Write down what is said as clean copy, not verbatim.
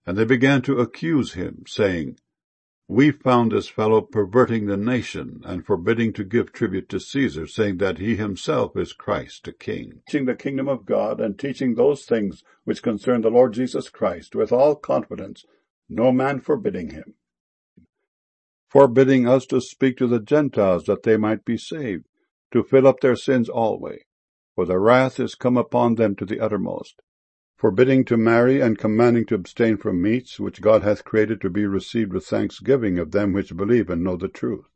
And they began to accuse him, saying, We found this fellow perverting the nation, and forbidding to give tribute to Caesar, saying that he himself is Christ, a king, teaching the kingdom of God, and teaching those things which concern the Lord Jesus Christ, with all confidence, no man forbidding him. Forbidding us to speak to the Gentiles, that they might be saved, to fill up their sins alway, for the wrath is come upon them to the uttermost. Forbidding to marry, and commanding to abstain from meats, which God hath created to be received with thanksgiving of them which believe and know the truth.